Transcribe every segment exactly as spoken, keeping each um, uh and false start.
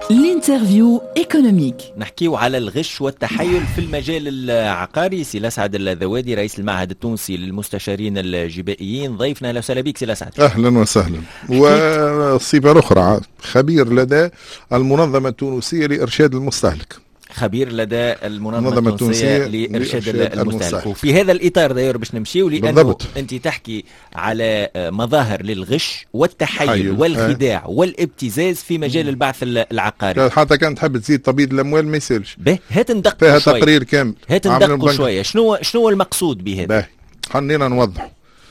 الانترفيو ايكونوميك. نحكيو على الغش والتحيل في المجال العقاري. سي الأسعد الذوادي رئيس المعهد التونسي للمستشارين الجبائيين ضيفنا. اهلا وسهلا بك سي الأسعد. اهلا وسهلا. وصفة اخرى خبير لدى المنظمة التونسية لإرشاد المستهلك. خبير لدى المنظمة التونسية لإرشاد المستهلك. المستهلك وفي هذا الإطار داير باش نمشيو، لأنه أنت تحكي على مظاهر للغش والتحيل حيو. والخداع اه. والابتزاز في مجال البعث العقاري. حتى كان تحب تزيد تبييض الأموال ما يسالش. به هات ندقوا فيها شوية. تقرير كامل. هات ندقوا شوية. شنو شنو المقصود بهذا؟ به خلينا نوضح.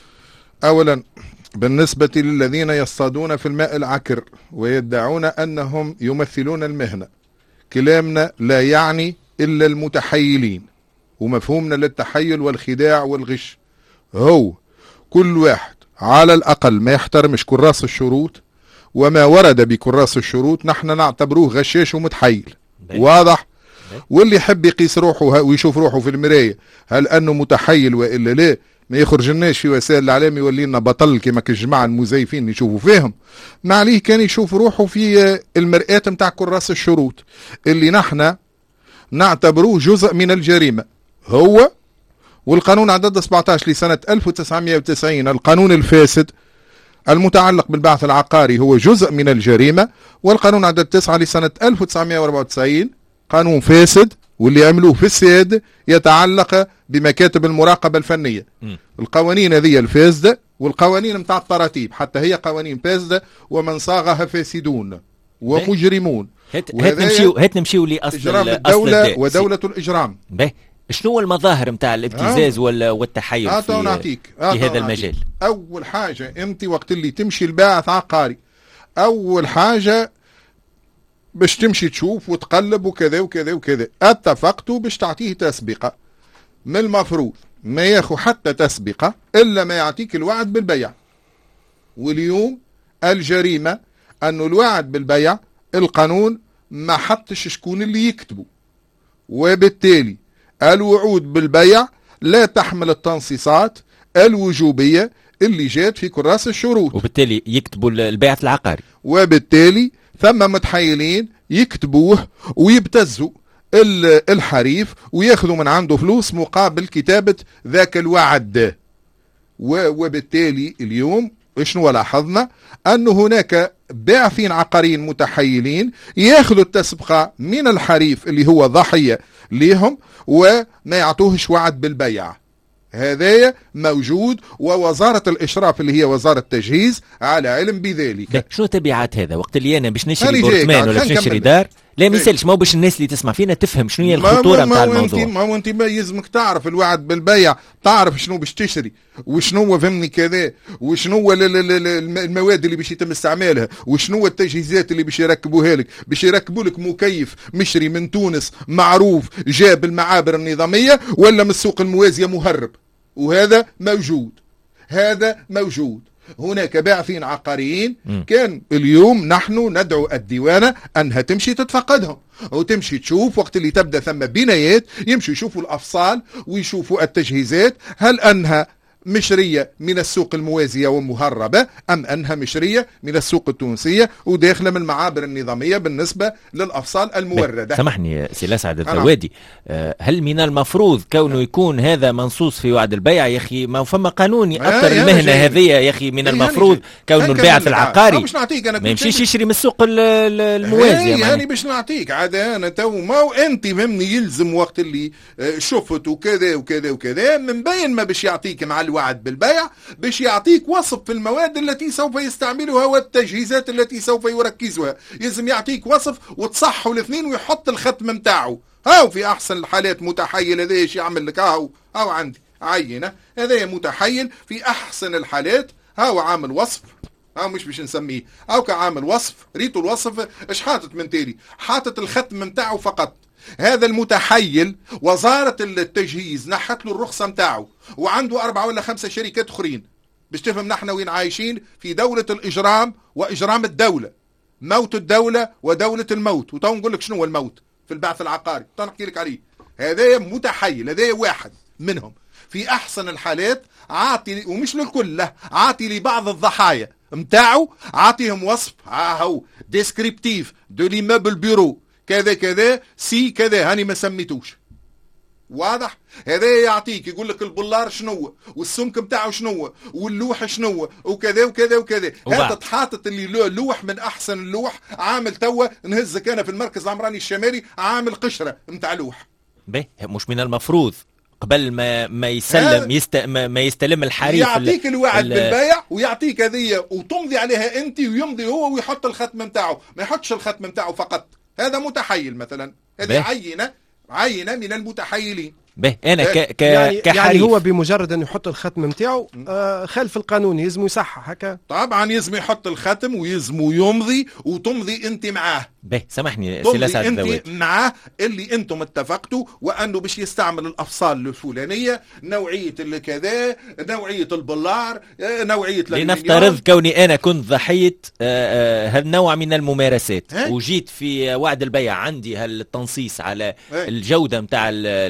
أولا بالنسبة للذين يصطادون في الماء العكر ويدعون أنهم يمثلون المهنة، كلامنا لا يعني إلا المتحيلين، ومفهومنا للتحيل والخداع والغش هو كل واحد على الأقل ما يحترمش كراس الشروط وما ورد بكراس الشروط نحن نعتبروه غشاش ومتحيل. واضح؟ واللي يحب يقيس روحه ويشوف روحه في المراية هل أنه متحيل وإلا لا، ما يخرجناش في وسائل الإعلام يولي لنا بطل كما كالجماعة المزيفين يشوفوا فيهم. ما عليه كان يشوف روحه في المرآة متاع كراس الشروط اللي نحن نعتبروه جزء من الجريمة. هو والقانون عدد سبعة عشر لسنة ألف وتسعمائة وتسعين القانون الفاسد المتعلق بالبعث العقاري هو جزء من الجريمة، والقانون عدد تسعة لسنة ألف وتسعمائة وأربعة وتسعين قانون فاسد واللي عملوه في السياد يتعلق بمكاتب المراقبة الفنية. م. القوانين هذه الفاسدة والقوانين متاع التراتيب حتى هي قوانين فاسدة ومن صاغها فاسدون ومجرمون. هات نمشيو هات نمشيو لأصل إجرام الدولة ودولة الإجرام. به شنو المظاهر متاع الابتزاز آه. والتحيل آه في, نعطيك. آه في هذا المجال؟ أول حاجة أنت وقت اللي تمشي الباعث عقاري أول حاجة باش تمشي تشوف وتقلب وكذا وكذا وكذا، اتفقتوا باش تعطيه تسبقة. من المفروض ما ياخو حتى تسبقة إلا ما يعطيك الوعد بالبيع. واليوم الجريمة أنه الوعد بالبيع القانون ما حطش شكون اللي يكتبه، وبالتالي الوعود بالبيع لا تحمل التنصيصات الوجوبية اللي جات في كراس الشروط، وبالتالي يكتبوا البيعة العقاري، وبالتالي ثم متحيلين يكتبوه ويبتزوا الحريف وياخذوا من عنده فلوس مقابل كتابة ذاك الوعد. وبالتالي اليوم شنو لاحظنا؟ أن هناك باعثين عقاريين متحيلين ياخذوا التسبقة من الحريف اللي هو ضحية لهم وما يعطوهش وعد بالبيع. هذا موجود، ووزارة الإشراف اللي هي وزارة التجهيز على علم بذلك. شنو تبعات هذا؟ وقت اللي أنا باش نشري بورتمان ولا باش نشري دار لا ما يسالش، ما هو باش الناس اللي تسمع فينا تفهم شنو هي الخطورة نتاع الموضوع. ما هو انت ما يلزمك تعرف الوعد بالبيع، تعرف شنو باش تشري وشنو فهمني كذا وشنو المواد اللي باش يتم استعمالها وشنو التجهيزات اللي باش يركبوها لك. باش يركبوا لك مكيف مشري من تونس معروف جاب المعابر النظامية ولا من السوق الموازية مهرب، وهذا موجود. هذا موجود. هناك باعثين عقاريين م. كان اليوم نحن ندعو الديوانة أنها تمشي تتفقدهم وتمشي تشوف وقت اللي تبدأ ثم بنايات يمشي يشوفوا الأفصال ويشوفوا التجهيزات هل أنها مشرية من السوق الموازية ومهربة أم أنها مشرية من السوق التونسية وداخلة من المعابر النظامية بالنسبة للأفصال الموردة. سامحني سي الأسعد الذوادي، هل من المفروض كونه يكون هذا منصوص في وعد البيع؟ يا أخي ما فما قانون يأثر آه المهنة هذه يا أخي. من المفروض كونه الباعث العقاري ما يمشيش يشري من السوق الموازية. يعني باش نعطيك عاد أنا تو ما أنت فهمني يلزم وقت اللي شفت وكذا وكذا وكذا من بين ما باش يعطيك مع الوعد بالبيع باش يعطيك وصف في المواد التي سوف يستعملها والتجهيزات التي سوف يركزها. يلزم يعطيك وصف وتصحوا الاثنين ويحط الختم متاعه. هاو في احسن الحالات متحيل هذا ايش يعمل لك؟ هاو هاو عندي عينه هذا متحيل في احسن الحالات. هاو عامل وصف، هاو مش باش نسميه هاو كعامل وصف. ريتوا الوصف ايش حاطط من تالي؟ حاطط الختم متاعه فقط. هذا المتحيل وزارة التجهيز نحت له الرخصة متاعه وعنده أربعة ولا خمسة شركات أخرين. باش تفهم نحن وين عايشين في دولة الإجرام وإجرام الدولة، موت الدولة ودولة الموت. وتو نقول لك شنو الموت في البعث العقاري تو نحكي لك عليه. هذا متحيل، هذا واحد منهم. في أحسن الحالات عاطي ومش للكل، لا عاطي لبعض الضحايا متاعه، عاطيهم وصف هاهو ديسكريبتيف دو ليموبل بيرو كذا كذا سي كذا، هاني ما سميتوش. واضح؟ هذا يعطيك يقول لك البولار شنو والسمك متاعه شنو واللوح شنو وكذا وكذا وكذا. هذا تحاطط اللي لوح من احسن اللوح، عامل توا نهزك انا في المركز العمراني الشمالي عامل قشره متاع لوح. به مش من المفروض قبل ما ما يسلم يست... ما يستلم الحريف يعطيك الوعد بالبيع ويعطيك هذه وتمضي عليها انت ويمضي هو ويحط الختم نتاعه، ما يحطش الختم نتاعه فقط. هذا متحيل مثلا، هذه عينه عينه من المتحيلين. به انا ك ك يعني, كحريف. يعني هو بمجرد انه يحط الختم نتاعو آه خلف القانون يلزم يصحح هكا. طبعا يلزم يحط الختم ويلزم يمضي وتمضي انت معاه. به سامحني سي لسعد الذواتي، انت معاه اللي انتم اتفقتوا وانه باش يستعمل الافصال الفلانيه، نوعيه اللي كذا، نوعيه البلار، نوعيه لنفترض كوني انا كنت ضحيه هذا النوع من الممارسات اه؟ وجيت في وعد البيع عندي هالتنصيص على اه؟ الجوده نتاع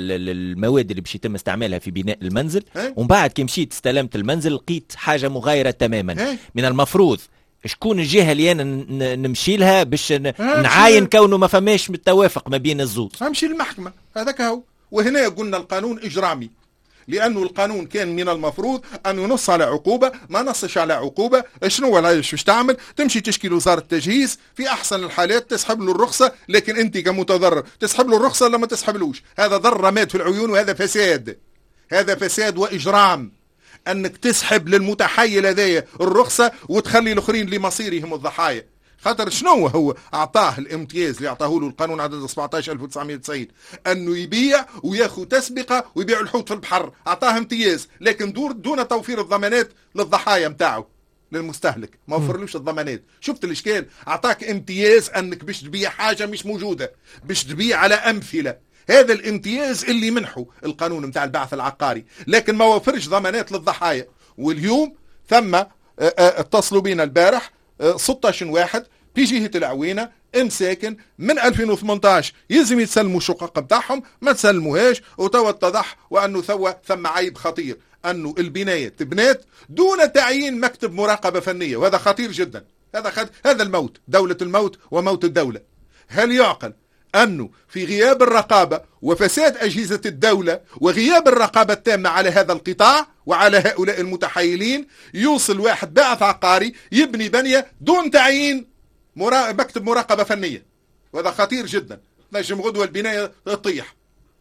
المواد اللي باش يتم استعمالها في بناء المنزل اه؟ ومن بعد كي مشيت استلمت المنزل لقيت حاجه مغايره تماما اه؟ من المفروض شكون الجهه اللي انا نمشي لها باش نعاين كونه ما فماش متوافق ما بين الزوج؟ امشي للمحكمه، هذاك هو. وهنا قلنا القانون اجرامي، لانه القانون كان من المفروض ان ينص على عقوبه، ما نصش على عقوبه. شنو العيش باش تعمل؟ تمشي تشكي لوزاره التجهيز، في احسن الحالات تسحب له الرخصه، لكن انت كمتضرر تسحب له الرخصه ولا ما تسحبلوش؟ هذا ضر رماد في العيون، وهذا فساد، هذا فساد واجرام، انك تسحب للمتحيل هذايا الرخصه وتخلي الاخرين لمصيرهم الضحايا. خاطر شنو هو اعطاه الامتياز اللي اعطاه له القانون عدد سبعطاش ألف وتسعمائة وتسعين، انه يبيع وياخذ تسبقه ويبيع الحوت في البحر، اعطاه امتياز، لكن دور دون توفير الضمانات للضحايا نتاعو للمستهلك، ما وفرلوش الضمانات. شفت الاشكال؟ اعطاك امتياز انك باش تبيع حاجه مش موجوده، باش تبيع على امثله. هذا الامتياز اللي منحه القانون متاع البعث العقاري، لكن ما وفرش ضمانات للضحايا. واليوم ثم اتصلوا بينا البارح ستة عشر واحد في جهة العوينة امساكن من ألفين وثمانطاش يلزم يتسلموا الشقق بتاعهم، ما تسلموهاش، وتوا اتضح وانه ثوا ثم عيب خطير، انه البناية تبنات دون تعيين مكتب مراقبة فنية، وهذا خطير جدا. هذا خد... هذا الموت، دولة الموت وموت الدولة. هل يعقل أنه في غياب الرقابة وفساد أجهزة الدولة وغياب الرقابة التامة على هذا القطاع وعلى هؤلاء المتحيلين يوصل واحد باعث عقاري يبني بنية دون تعيين مرا... مكتب مراقبة فنية؟ وهذا خطير جدا، نجم غدوة البناية تطيح.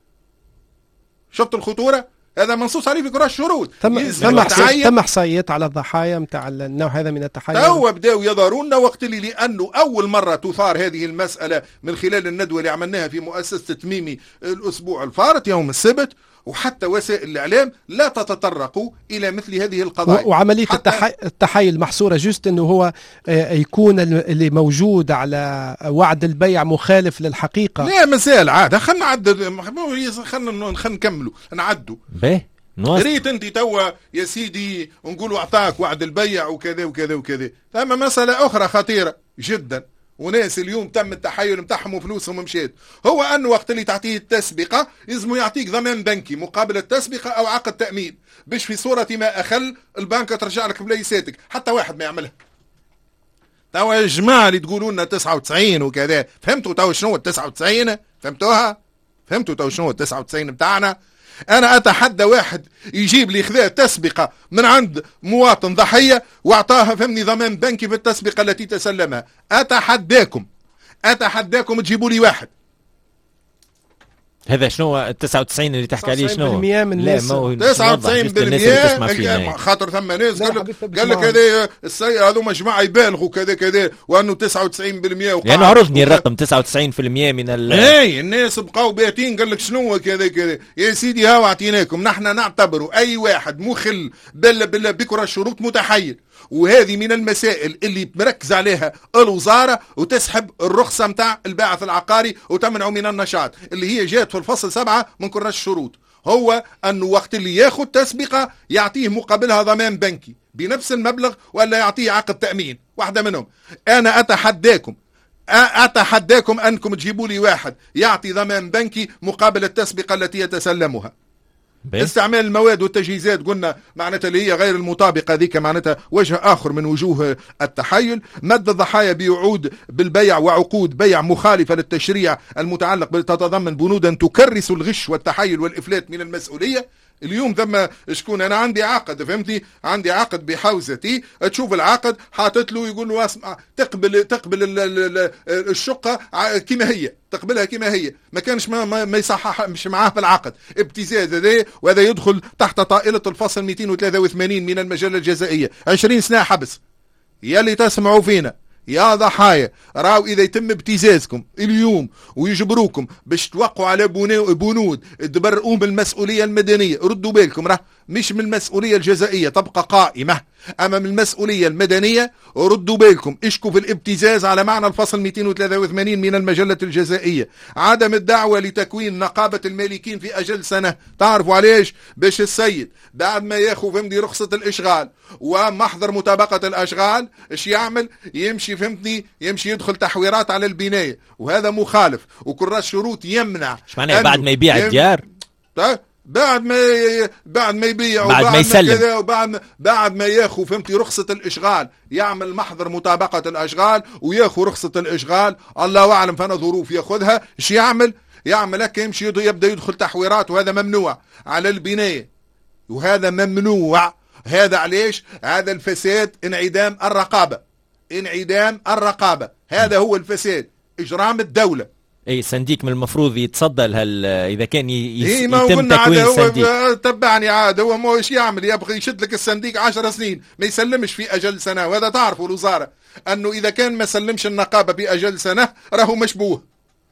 شفت الخطورة؟ هذا منصوص عليه في كرة الشروط. تم تم, تم احصائيات على الضحايا نتاع النوع هذا من التحايل. توا بداوا يظهرون وقت اللي لانه اول مره تثار هذه المساله من خلال الندوه اللي عملناها في مؤسسه تميمي الاسبوع الفارط يوم السبت، وحتى وسائل الاعلام لا تتطرقوا الى مثل هذه القضايا. وعمليه التحي... التحايل محصوره جست انه هو يكون اللي موجود على وعد البيع مخالف للحقيقه. لا مازال عاد، خلينا نعدد، خلينا خلينا نكملوا نعدوا. باهي ريت انت توا يا سيدي نقولوا اعطاك وعد البيع وكذا وكذا وكذا. ثم مساله اخرى خطيره جدا، وناس اليوم تم التحايل متاعهم وفلوسهم مشيت، هو انه وقت اللي تعطيه التسبقه يلزم يعطيك ضمان بنكي مقابل التسبقه او عقد تامين، باش في صوره ما اخل البنك ترجع لك بليساتك. حتى واحد ما يعملها. توا يا جماعه اللي تقولوا لنا تسعة وتسعين وكذا، فهمتوا توا شنو التسعة وتسعين؟ فهمتوها؟ فهمتوا توا شنو التسعة وتسعين بتاعنا؟ انا اتحدى واحد يجيب لي خذا تسبقه من عند مواطن ضحيه واعطاها فهمني ضمان بنكي في التسبقه التي تسلمها. اتحداكم اتحداكم تجيبوا لي واحد. هذا شنو ال تسعة وتسعين اللي تحكي عليه؟ شنو من الناس تسعة وتسعين بالمئة خاطر ثم ناس قال لك قال لك هذا السيء هذوما جماعه يبالغوا كذا كذا، وانه تسعة وتسعين بالمئة وقع. يعني عرضني الرقم تسعة وتسعين بالمئة من ال اي الناس بقاو باتين قال لك شنو كذا كذا. يا سيدي ها اعطيناكم، نحن نعتبروا اي واحد مخل بلا بلا بكره الشروط متحيل، وهذه من المسائل اللي مركز عليها الوزارة وتسحب الرخصة متاع الباعث العقاري وتمنعه من النشاط، اللي هي جات في الفصل سبعة من كراش الشروط، هو أنه وقت اللي ياخد تسبقة يعطيه مقابلها ضمان بنكي بنفس المبلغ، ولا يعطيه عقد تأمين، واحدة منهم. أنا أتحداكم أتحداكم أنكم تجيبوا لي واحد يعطي ضمان بنكي مقابل التسبقة التي يتسلمها. بي. استعمال المواد والتجهيزات قلنا معناتها اللي هي غير المطابقة، ذيك معناتها وجه آخر من وجوه التحيل. مد الضحايا بوعود بالبيع وعقود بيع مخالفة للتشريع المتعلق تتضمن بنودا تكرس الغش والتحيل والإفلات من المسؤولية. اليوم ثم شكون انا عندي عقد، فهمتي، عندي عقد بحوزتي، تشوف العقد حاطط له يقول له اسمع تقبل تقبل ال ال الشقه كما هي، تقبلها كما هي، ما كانش ما, ما, ما يصحح مش معاه في العقد ابتزاز هذا، وهذا يدخل تحت طائله الفصل مئتين وثلاثة وثمانين من المجله الجزائيه، عشرين سنه حبس. يلي تسمعوا فينا يا ضحايا، راو اذا يتم ابتزازكم اليوم ويجبروكم باش توقعوا على بنود تبرؤوا من المسؤوليه المدنيه، ردوا بالكم راه مش من المسؤوليه الجزائيه تبقى قائمه، اما من المسؤوليه المدنيه. ردوا بالكم اشكوا في الابتزاز على معنى الفصل مئتين وثلاثة وثمانين من المجله الجزائيه. عدم الدعوه لتكوين نقابه المالكين في اجل سنه، تعرفوا علاش؟ باش السيد بعد ما ياخذ فهمني رخصه الاشغال ومحضر مطابقه الاشغال ايش يعمل؟ يمشي فهمتني يمشي يدخل تحويرات على البنايه، وهذا مخالف وكل الشروط يمنع. ايش معناه بعد ما يبيع يم... الديار؟ بعد ما بعد ما يبيع بعد ما يسلم وبعد ما بعد ما ياخذ فهمتي رخصه الاشغال، يعمل محضر مطابقه الاشغال وياخذ رخصه الاشغال، الله اعلم فانا ظروف ياخذها، ايش يعمل؟ يعمل هكا يمشي يبدا يدخل تحويرات، وهذا ممنوع على البنايه، وهذا ممنوع. هذا علاش؟ هذا الفساد، انعدام الرقابه، انعدام الرقابه، هذا هو الفساد، اجرام الدوله. اي صنديق من المفروض يتصدى لهال اذا كان ي... إيه يتم تكوين صنديق. تبعني عاد هو مو ايش يعمل؟ يبغى يشد لك الصنديق عشر سنين ما يسلمش في اجل سنه، وهذا تعرفوا الوزاره انه اذا كان ما سلمش النقابه باجل سنه راهو مشبوه،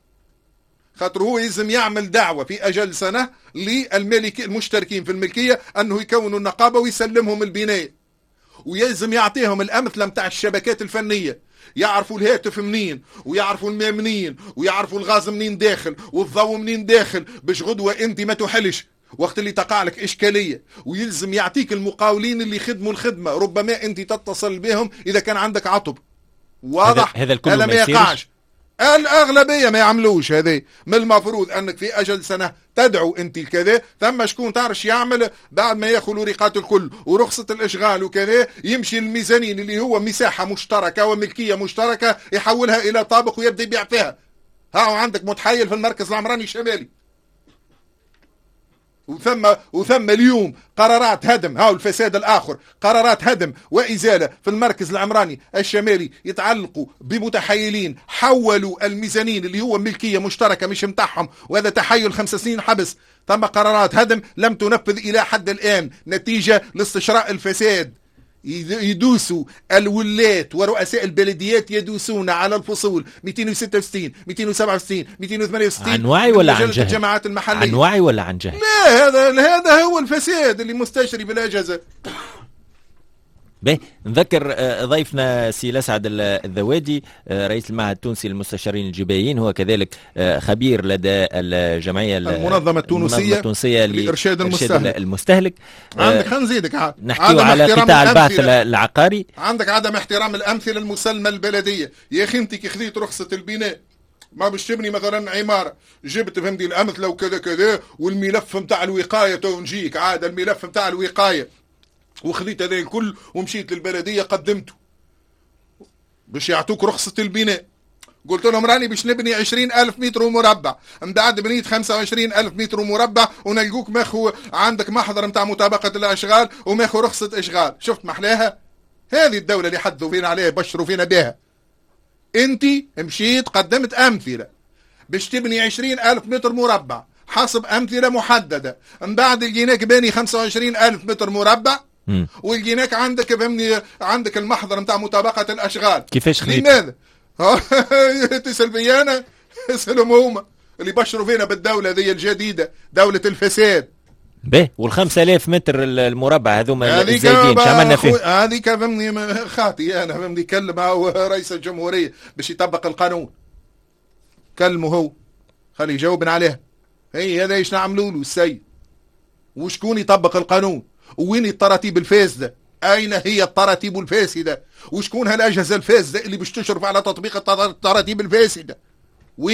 خاطر هو يلزم يعمل دعوه في اجل سنه للمالك المشتركين في الملكيه انه يكونوا النقابه ويسلمهم البنايه، ويلزم يعطيهم الامثله متاع الشبكات الفنيه، يعرفوا الهاتف منين ويعرفوا الماء منين ويعرفوا الغاز منين داخل والضوء منين داخل، باش غدوه انت ما تحلش وقت اللي تقع لك اشكاليه، ويلزم يعطيك المقاولين اللي يخدموا الخدمه، ربما انت تتصل بهم اذا كان عندك عطب. واضح؟ هذا الكل ما يقعش، الأغلبية ما يعملوش. هذه من المفروض أنك في أجل سنة تدعو أنت الكذا، ثم شكون تعرش يعمل بعد ما ياخذ ورقات الكل ورخصة الإشغال وكذا، يمشي الميزانين اللي هو مساحة مشتركة وملكية مشتركة يحولها إلى طابق ويبدأ يبيع فيها. ها عندك متحيل في المركز العمراني الشمالي، وثم وثم اليوم قرارات هدم، هاو الفساد الآخر، قرارات هدم وإزالة في المركز العمراني الشمالي يتعلقوا بمتحيلين حولوا الميزانين اللي هو ملكية مشتركة مش متاعهم، وهذا تحيل خمس سنين حبس. ثم قرارات هدم لم تنفذ إلى حد الآن نتيجة لاستشراء الفساد. يدوسوا الولات ورؤساء البلديات يدوسون على الفصول مئتين وستة وستين مئتين وسبعة وستين مئتين وثمانية وستين عن وعي ولا عن جهل؟ الجماعات المحلية عن وعي ولا عن جهل؟ لا، هذا هذا هو الفساد اللي مستشري بالأجازة. به نذكر ضيفنا سي الأسعد الذوادي رئيس المعهد التونسي للمستشارين الجبائيين، هو كذلك خبير لدى الجمعية المنظمة التونسية, التونسية لإرشاد المستهلك, المستهلك. عندك خلينا نزيدك نحكي على قطاع البحث العقاري. عندك عدم احترام الأمثلة المسلمة البلدية. يا أخي أنت كي خذيت رخصة البناء ما باش تبني مثلا عمارة، جبت فهمتي الأمثلة وكذا كذا والملف متاع الوقاية تو نجيك عاد الملف متاع الوقاية، وخذيت هذا الكل ومشيت للبلدية قدمته باش يعطوك رخصة البناء، قلت لهم راني باش نبني عشرين ألف متر مربع، من بعد بنيت خمسة وعشرين ألف متر مربع ونلقوك ماخو عندك محضر متاع مطابقة الأشغال وماخو رخصة إشغال. شفت محلاها؟ هذه الدولة اللي حدثوا فينا عليها بشروا فينا بها. انت مشيت قدمت أمثلة باش تبني عشرين ألف متر مربع حسب أمثلة محددة، من بعد لقيناك باني خمسة وعشرين ألف متر مربع ولقيناك عندك فهمني عندك المحضر نتاع مطابقة الأشغال. كيفاش خليت؟ لماذا؟ تسأل بي أنا؟ اسألهم هما اللي بشروا فينا بالدولة ذي الجديدة، دولة الفساد. به والخمسة آلاف متر المربع هذوما الزايدين شو عملنا فيه؟ هذيك فهمني خاطي أنا فهمني كلم هو رئيس الجمهورية باش يطبق القانون، كلمه هو خلي يجاوبنا عليها. هي هذا ايش نعملوا له السيد؟ وشكون يطبق القانون؟ وين التراتيب الفاسدة؟ أين هي التراتيب الفاسدة؟ وشكون هالأجهزة الفاسدة اللي باش تشرف على تطبيق التراتيب الفاسدة؟ ويني؟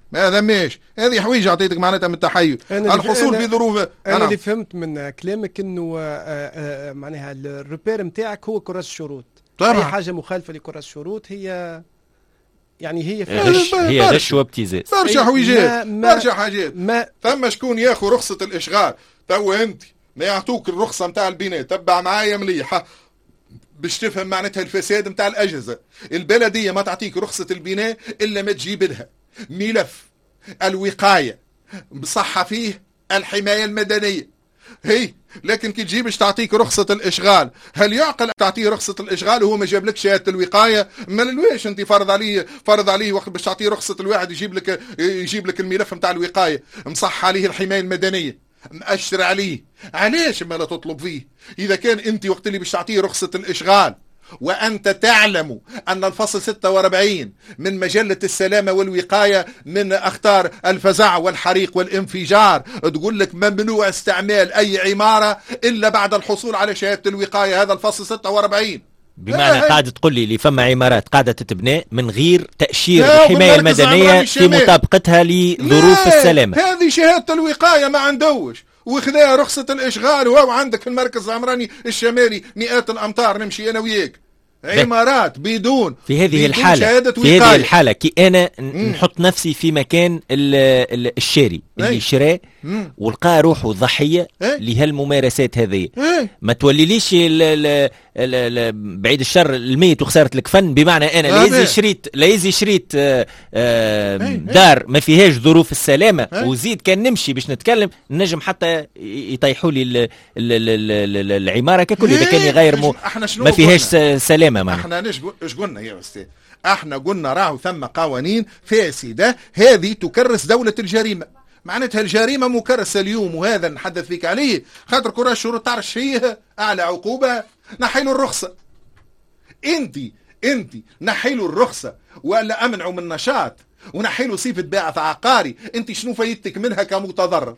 ما ذماش، هذه حويجه عطيتك معناتها من التحيز. الحصول في ظروف انا, أنا اللي فهمت من كلامك انه معناها الريبير نتاعك هو كرة الشروط. طبعا. اي حاجه مخالفه لكرة الشروط هي يعني هي غش، هي غش وابتزاز، برشا حويجات، برشا حاجات. ما ثم شكون ياخذ رخصه الاشغال توا انت ما يعطوك الرخصه نتاع البناء، تبع معايا مليحه باش تفهم معناتها الفساد نتاع الاجهزه. البلديه ما تعطيك رخصه البناء الا ما تجيب لها ملف الوقايه بصحه فيه الحمايه المدنيه هي. لكن كي تجي باش تعطيك رخصه الاشغال، هل يعقل تعطيه رخصه الاشغال وهو ما جاب لك شهاده الوقايه؟ ما لواش انت فرض عليه فرض عليه وقت باش تعطيه رخصه الواحد يجيب لك يجيب لك الملف نتاع الوقايه مصح عليه الحمايه المدنيه، مأشر عليه. علاش ما لا تطلب فيه؟ اذا كان انت وقت اللي باش تعطيه رخصه الاشغال وأنت تعلم أن الفصل ستة وأربعين من مجلة السلامة والوقاية من أخطار الفزع والحريق والانفجار تقول لك ممنوع استعمال أي عمارة إلا بعد الحصول على شهادة الوقاية، هذا الفصل ستة وأربعين. بمعنى قاعدة تقول لي اللي فما عمارات قاعدة تتبنى من غير تأشير الحماية المدنية في مطابقتها لظروف السلامة. هذه شهادة الوقاية ما عندوش، وخذها رخصة الإشغال وهو عندك في المركز العمراني الشمالي مئات الأمتار نمشي أنا وياك عمارات بدون في هذه بدون الحالة في هذه الحالة كي أنا مم. نحط نفسي في مكان ال ال الشاري اللي شراه ولقى روحه ضحية ايه؟ لهالممارسات هذه ايه؟ ما توليليش ال ال ال بعيد الشر الميت وخسارة الكفن، بمعنى أنا لازم شريت لازم شريت آه آه ايه؟ دار ما فيهاش ظروف السلامة ايه؟ وزيد كان نمشي باش نتكلم نجم حتى يطيحوا لي العمارة ككل إذا كان غير مو ما فيهاش سلامة. معنا احنا ايش قلنا يا أستاذ؟ احنا قلنا راهو ثم قوانين فاسدة هذه تكرس دولة الجريمة، معناتها الجريمة مكرسة اليوم وهذا نحدث فيك عليه خاطر كرة الشروط تعرف فيه أعلى عقوبة نحيلوا الرخصة. انت انت نحيلوا الرخصة ولا أمنعوا من نشاط ونحيلوا صفة باعث عقاري، انت شنو فايدتك منها كمتضرر؟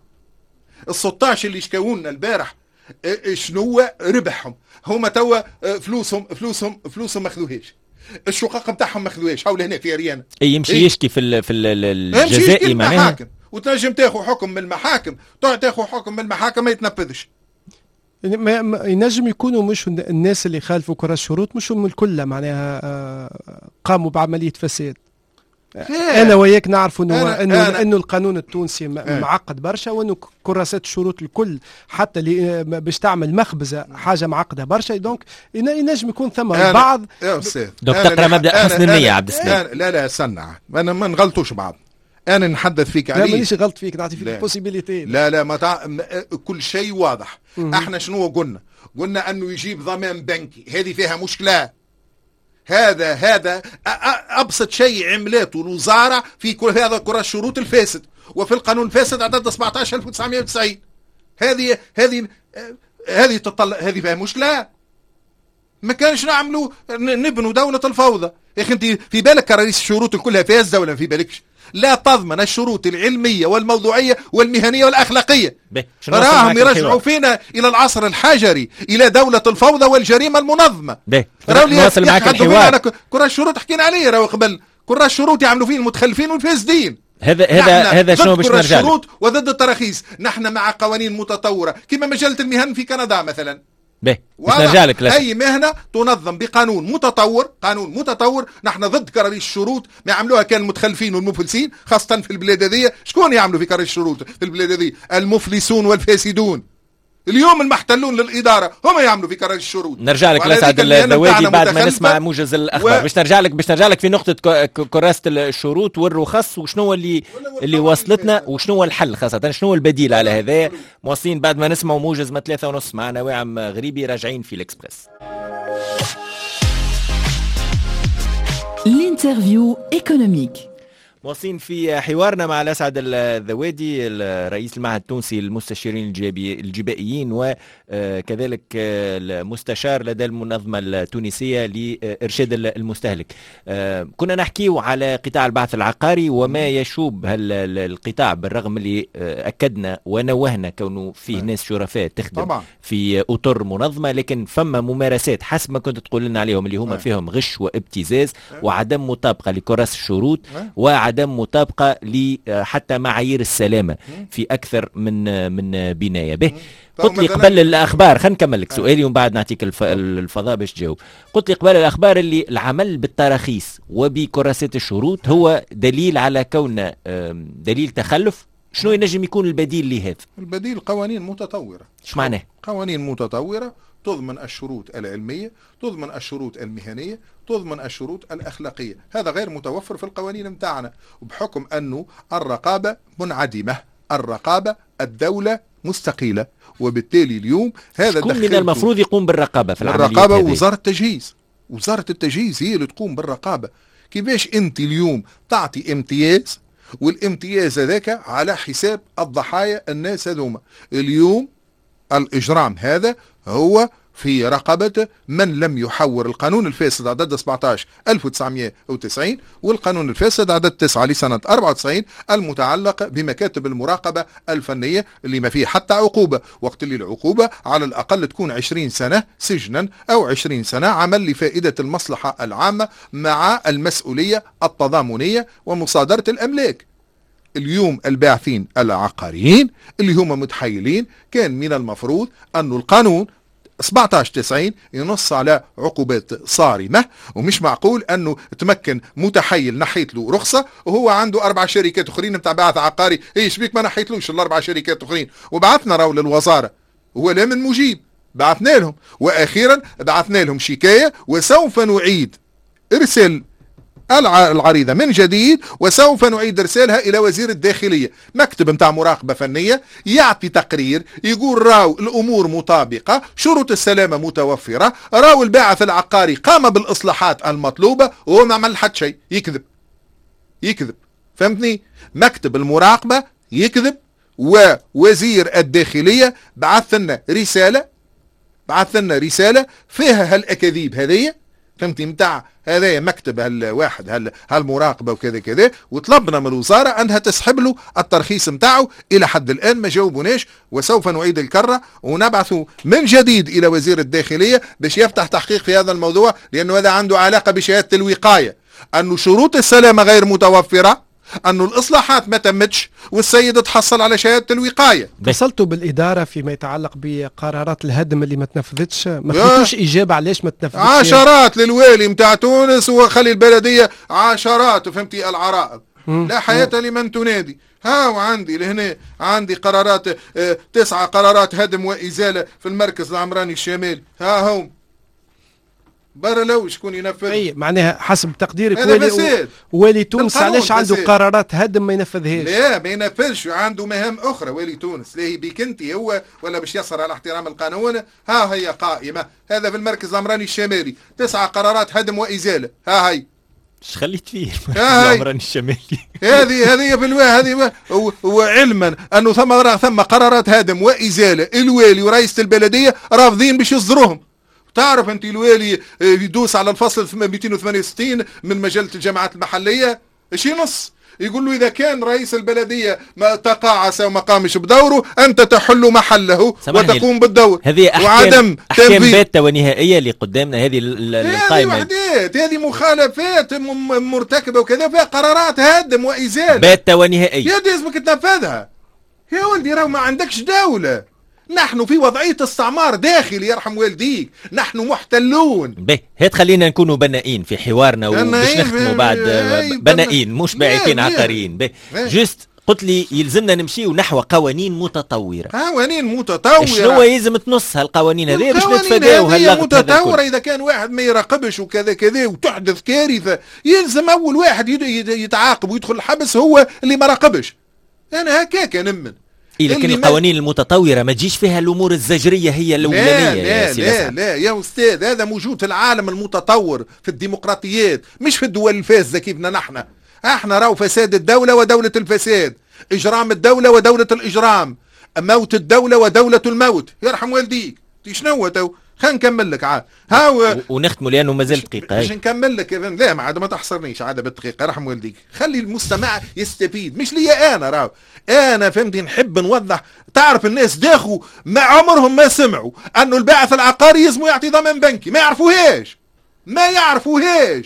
الستاش اللي شكاونا البارح شنو ربحهم؟ هما توا فلوسهم فلوسهم فلوسهم ما خذوهاش، الشقق بتاعهم ما خذوهاش حول هنا في ريانا. اي يمشي إيه؟ يشكي في ال في الجزائي معناها وتنجم تاخذ حكم من المحاكم، تاخذ حكم من المحاكم ما يتنفذش. ما ينجم يكونوا مش الناس اللي خالفوا كرة الشروط مش هم الكل معناها قاموا بعملية فساد. انا وياك نعرف انه انه انه القانون التونسي معقد برشا، وانه كراسات الشروط الكل حتى اللي باش تعمل مخبزه حاجه معقده برشا، دونك ينجم يكون ثم البعض. يا استاذ دوك تقرا مبدا حسن النيه عبد السلام. لا لا سنع انا ما نغلطوش بعض، انا نحدث فيك عليه. لا مانيش غلط فيك، نعطي فيك البوسيبيليتي. لا لا ما تع... كل شيء واضح. م- احنا شنو قلنا؟ قلنا انه يجيب ضمان بنكي، هذه فيها مشكله. هذا هذا ابسط شيء عملته الوزاره في كل هذا كرة الشروط الفاسد، وفي القانون الفاسد عدد سبعطاش ألف وتسعمائة وتسعين. هذه هذه هذه تطلع هذه فيها مشكله. ما كانش نعملوا نبنوا دولة الفوضى يا اخي. انت في بالك كرئيس الشروط كلها فاسده ولا في بالكش؟ لا تضمن الشروط العلميه والموضوعيه والمهنيه والاخلاقيه. راهم يرجعوا فينا الى العصر الحجري، الى دوله الفوضى والجريمه المنظمه. نواصل معك الحوار. كرة الشروط حكينا عليه راهو قبل، كرة الشروط يعملوا فيه المتخلفين والفاسدين. هذا هذا هذا شنو باش نرجع له؟ الشروط وضد التراخيص. نحن مع قوانين متطوره كما مجله المهن في كندا مثلا. باهي باش نرجع لك. اي مهنه تنظم بقانون متطور، قانون متطور. نحن ضد كراريس الشروط، ما يعملوها كان المتخلفين والمفلسين، خاصه في البلاد هذه. شكون يعملوا في كراريس الشروط في البلاد هذه؟ المفلسون والفاسدون. اليوم المحتلون للاداره هم يعملوا في كراريس الشروط. نرجع لك لسعد الذوادي بعد ما نسمع موجز الاخبار. و... باش نرجع لك باش نرجع لك في نقطه كراسه الشروط والرخص، وشنو اللي اللي وصلتنا وشنو الحل، خاصه شنو البديل على هذا. مواصلين بعد ما نسمعوا موجز ما ثلاثة ونص معنا واعم غريبي، راجعين في الاكسبريس. الانترفيو ايكونوميك. مواصلين في حوارنا مع الأسعد الذوادي رئيس المعهد التونسي للمستشارين الجبائيين، وكذلك المستشار لدى المنظمة التونسية لإرشاد المستهلك. كنا نحكيه على قطاع البحث العقاري وما يشوب القطاع، بالرغم اللي أكدنا ونوهنا كونه فيه ناس شرفاء تخدم طبعا في أطر منظمة، لكن فما ممارسات حسب ما كنت تقول لنا عليهم اللي هم فيهم غش وابتزاز وعدم مطابقة لكراسة الشروط وعدم عدم مطابقة حتى معايير السلامة في أكثر من من بناية. به قلت لي قبل الأخبار، خلينا نكمل لك سؤالي ومن بعد نعطيك الفضاء باش تجاوب. قلت لي قبل الأخبار اللي العمل بالتراخيص وبكراسات الشروط هو دليل على كون دليل تخلف. شنو ينجم يكون البديل لهذا؟ البديل قوانين متطورة. ايش معناه؟ قوانين متطورة تضمن الشروط العلمية، تضمن الشروط المهنية، تضمن الشروط الأخلاقية. هذا غير متوفر في القوانين متاعنا، وبحكم أنه الرقابة منعدمة، الرقابة الدولة مستقيلة، وبالتالي اليوم هذا شكون من المفروض يقوم بالرقابة في العمليات هذه؟ الرقابة وزارة التجهيز. وزارة التجهيز هي اللي تقوم بالرقابة. كيفاش أنت اليوم تعطي امتياز والامتياز هذاك على حساب الضحايا الناس هذوما؟ اليوم الإجرام هذا هو في رقبة من لم يحور القانون الفاسد عدد سبعة عشر ألف وتسعمائة وتسعين والقانون الفاسد عدد تسعة لسنة أربعة وتسعين المتعلق بمكاتب المراقبة الفنية اللي ما فيه حتى عقوبة، وقت اللي العقوبة على الأقل تكون عشرين سنة سجنا أو عشرين سنة عمل لفائدة المصلحة العامة مع المسؤولية التضامنية ومصادرة الأملاك. اليوم الباعثين العقاريين اللي هم متحيلين كان من المفروض أن القانون سبعة عشر تسعين ينص على عقوبات صارمة، ومش معقول أنه تمكن متحيل نحيت له رخصة وهو عنده أربع شركات أخرين متاع بعث عقاري. إيش بيك ما نحيتلوش الأربع شركات أخرين؟ وبعثنا راو للوزارة هو لا من مجيب، بعثنا لهم وأخيرا بعثنا لهم شكاية وسوف نعيد إرسال العريضة من جديد، وسوف نعيد ارسالها الى وزير الداخلية. مكتب متاع مراقبة فنية يعطي تقرير يقول راو الامور مطابقة، شروط السلامة متوفرة، راو الباعث العقاري قام بالاصلاحات المطلوبة وهو ما عمل حد شيء. يكذب يكذب فهمتني؟ مكتب المراقبة يكذب، ووزير الداخلية بعث لنا رسالة بعث لنا رسالة فيها هالاكاذيب هذه فهمتي متاع هذا مكتب هالواحد هال هالمراقبه وكذا كذا، وطلبنا من الوزاره انها تسحب له الترخيص متاعه. الى حد الان ما جاوبوناش، وسوف نعيد الكره ونبعثه من جديد الى وزير الداخليه باش يفتح تحقيق في هذا الموضوع، لانه هذا عنده علاقه بشهاده الوقايه، انه شروط السلامه غير متوفره، أنه الإصلاحات ما تمتش، والسيد تحصل على شهادة الوقاية. اتصلتوا بالإدارة فيما يتعلق بقرارات الهدم اللي ما تنفذتش؟ ما خدتوش إجابة علاش ما تنفذتش؟ عشرات للوالي متاع تونس وخلي البلدية عشرات وفهمتي العرائض. لا حياة لمن تنادي. ها وعندي لهنا عندي قرارات اه تسعة قرارات هدم وإزالة في المركز العمراني الشمالي. ها هم برا لو شكون ينفذ؟ اي معناها حسب تقديرك والي والي تونس علاش عنده قرارات هدم ما ينفذهاش؟ لا ما ينفذش، عنده مهام اخرى والي تونس. ليه بيك انت هو ولا باش يصر على احترام القانون؟ ها هي قائمه، هذا في المركز العمراني الشمالي تسعة قرارات هدم وازاله. ها هي ايش خليت فيه العمراني الشمالي؟ هذه هذه في الوا هذه وعلما انه ثم ثم قرارات هدم وازاله، الوالي ورئيس البلديه رافضين باش يصدروهم. تعرف انت الوالي يدوس على الفصل مئتين وثمانية وستين من مجلة الجامعات المحلية، ايش ينص؟ يقول له اذا كان رئيس البلدية ما تقاعس وما قامش بدوره انت تحل محله وتقوم بالدور. هذه احكام وعدم احكام باتة ونهائية اللي قدامنا هذه القائمة. هذه وحدات، هذه مخالفات مرتكبة وكذا، فيها قرارات هدم وازالة باتة ونهائية. يا لازمك تنفذها يا ولدي، راهو ما عندكش دولة. نحن في وضعية استعمار داخلي يرحم والديك، نحن محتلون. به هات خلينا نكونوا بنائين في حوارنا وباش نختموا بعد بنائين مش باعثين عقاريين. به جست قلت لي يلزمنا نمشي نحو قوانين متطورة. قوانين متطورة شنو يلزم تنص هالقوانين هذه باش نتفاداو هاللغط هذا؟ متطورة إذا كان واحد ما يراقبش وكذا كذا وتحدث كارثة، يلزم أول واحد يتعاقب ويدخل الحبس هو اللي ما راقبش. أنا هكاك نمن. إيه لكن القوانين المتطورة ما تجيش فيها الأمور الزجرية هي الأولانية. لا لا لا, لا يا أستاذ، هذا موجود في العالم المتطور في الديمقراطيات، مش في الدول الفاسدة كيفنا نحن. احنا راو فساد الدولة ودولة الفساد، إجرام الدولة ودولة الإجرام، موت الدولة ودولة الموت. يرحم والديك. شنو تو؟ خلينا نكمل لك عاد ها ونختموا لانه مازال دقيقه. باش نكمل لك لا ما عاد ما تحصرنيش عاد بالدقيقه رحم والديك. خلي المستمع يستفيد مش ليا انا. راو انا فهمتي نحب نوضح. تعرف الناس داخوا ما عمرهم ما سمعوا انه الباعث العقاري يسمو يعطي ضمان بنكي، ما يعرفوهاش ما يعرفوهاش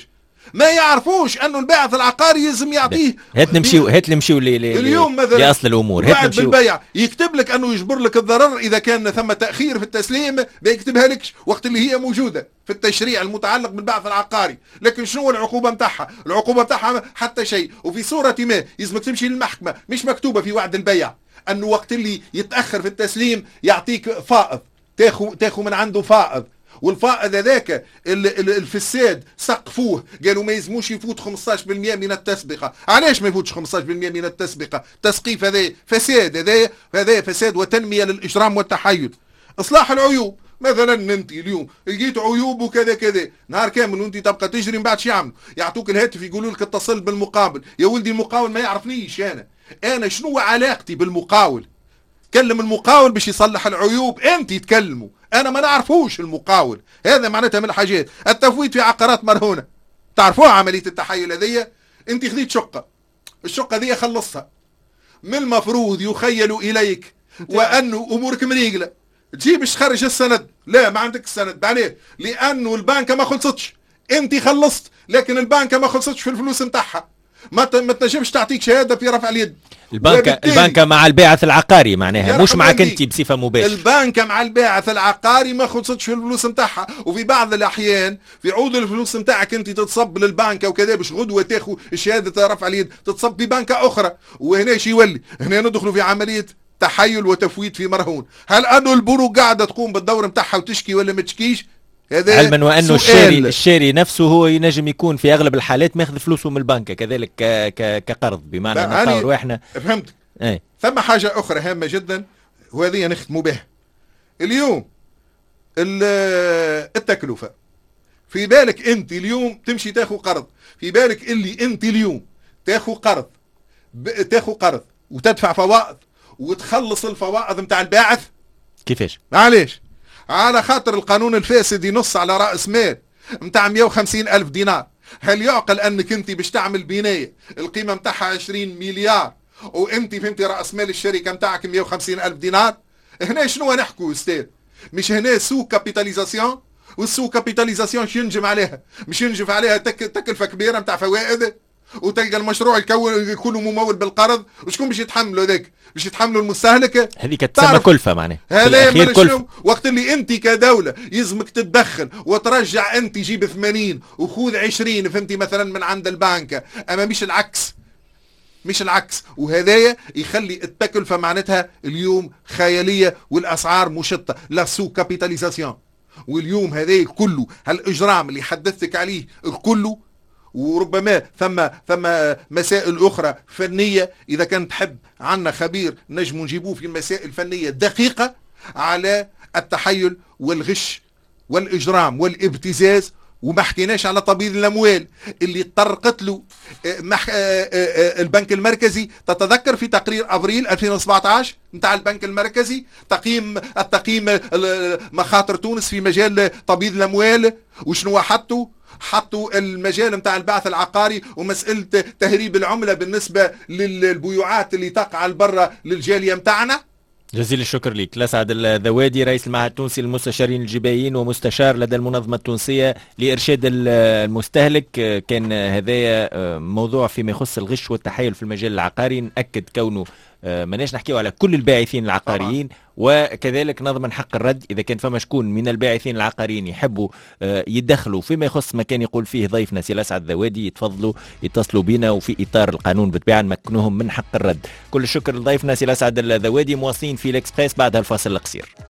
ما يعرفوش انه الباعث العقاري يلزم يعطيه. هات نمشيو هات نمشيو اليوم مثلا لاصل الامور. هات بالبيع يكتب لك انه يجبر لك الضرر اذا كان ثم تاخير في التسليم، ما يكتبها لكش وقت اللي هي موجوده في التشريع المتعلق بالبعث العقاري. لكن شنو العقوبه نتاعها؟ العقوبه نتاعها حتى شيء. وفي صوره ما يلزمك تمشي للمحكمه، مش مكتوبه في وعد البيع انه وقت اللي يتاخر في التسليم يعطيك فائض، تاخذ تاخذ من عنده فائض. والفائض هذاك الفساد سقفوه، قالوا ما يلزموش يفوت خمسطاش بالمئة من التسبقه. علاش ما يفوتش خمسطاش بالمئة من التسبقه؟ تسقيف هذا فساد، هذا هذا فساد وتنميه للاجرام والتحيل. اصلاح العيوب، مثلا انت اليوم لقيت عيوب وكذا كذا، نهار كامل وانت تبقى تجري من بعد شو يعملوا؟ يعطوك الهاتف يقولوا لك اتصل بالمقاول. يا ولدي المقاول ما يعرفنيش انا، انا شنو علاقتي بالمقاول؟ كلم المقاول باش يصلح العيوب، انت تكلموا، انا ما نعرفوش المقاول. هذا معناتها من الحاجات. التفويت في عقارات مرهونه، تعرفوها عمليه التحايل هذيا. انت خذيت شقه، الشقه ذي خلصها، من المفروض يخيل اليك وانه امورك مريقله، تجيب تخرج السند. لا ما عندك السند، عليه لانه البنكه ما خلصتش. انت خلصت لكن البنكه ما خلصتش في الفلوس نتاعها، ما ما تنجمش تعطيك شهاده في رفع اليد. البنكة البنكة مع الباعث العقاري معناها، مش معك انت بصفه مباشره. البنكة مع الباعث العقاري ما خلصتش في الفلوس نتاعها، وفي بعض الاحيان في عود الفلوس نتاعك انت تتصب للبنكة وكذا باش غدوه تاخذ شهاده رفع اليد تتصب ببنكة اخرى. وهنا شي يولي هنا ندخلوا في عمليه تحايل وتفويت في مرهون. هل انه البنوك قاعده تقوم بالدور نتاعها وتشكي ولا ما تشكيش؟ علما وانه الشاري الشاري نفسه هو ينجم يكون في اغلب الحالات ماخذ فلوسه من البنكه كذلك كقرض، بمعنى نتصور احنا. فهمت. ايه. ثم حاجه اخرى هامه جدا وهذه نختموا بها اليوم، التكلفه. في بالك انت اليوم تمشي تاخذ قرض، في بالك اللي انت اليوم تاخذ قرض تاخذ قرض وتدفع فوائد وتخلص الفوائد نتاع الباعث. كيفاش؟ معليش، على خاطر القانون الفاسد ينص على رأس مال متاع مئة وخمسين ألف دينار. هل يعقل أنك أنت باش تعمل بناية القيمة متاعها عشرين مليار وأنت فهمتي رأس مال الشركة متاعك مئة وخمسين ألف دينار؟ هنا شنو نحكوا أستاذ؟ مش هنا سو كابيتاليزاسيون؟ والسو كابيتاليزاسيون شو ينجم عليها؟ مش ينجم عليها تك تكلفة كبيرة متاع فوائد، وتلقى المشروع يكون يكون ممول بالقرض، وشكون باش يتحملوا ذاك؟ باش يتحملوا المستهلك. هذه تسمى كلفه معناها. هذا كلفه. وقت اللي انت كدوله يلزمك تتدخل وترجع، انت جيب ثمانين وخذ عشرين فهمتي مثلا من عند البنك، اما مش العكس، مش العكس. وهذايا يخلي التكلفه معناتها اليوم خياليه والاسعار مشطه، لا سو كابيتاليزاسيون. واليوم هذا كله هالاجرام اللي حدثتك عليه كله، وربما ثم ثم مسائل أخرى فنية إذا كان تحب عنا خبير نجم نجيبوه في المسائل الفنية الدقيقة على التحيل والغش والإجرام والابتزاز. وما حكيناش على تبييض الأموال اللي طرقت له البنك المركزي. تتذكر في تقرير أبريل ألفين وسبعة عشر نتاع البنك المركزي تقييم التقييم مخاطر تونس في مجال تبييض الأموال، وشنو حطوا؟ حطوا المجال متاع البعث العقاري ومسألة تهريب العملة بالنسبة للبيوعات اللي تقع البرة للجالية متاعنا. جزيل الشكر لك لسعد الذوادي، رئيس المعهد التونسي للمستشارين الجبائيين ومستشار لدى المنظمة التونسية لإرشاد المستهلك. كان هذا موضوع فيما يخص الغش والتحايل في المجال العقاري، نأكد كونه ماناش نحكيو على كل الباعثين العقاريين طبعا. وكذلك نضمن حق الرد إذا كان فما شكون من الباعثين العقاريين يحبوا يدخلوا فيما يخص ما كان يقول فيه ضيفنا سي لسعد الذوادي، يتفضلوا يتصلوا بنا وفي إطار القانون بالطبيعة نمكنوهم من حق الرد. كل الشكر لضيفنا سي لسعد الذوادي. مواصلين في الإكسبريس بعد الفاصل القصير.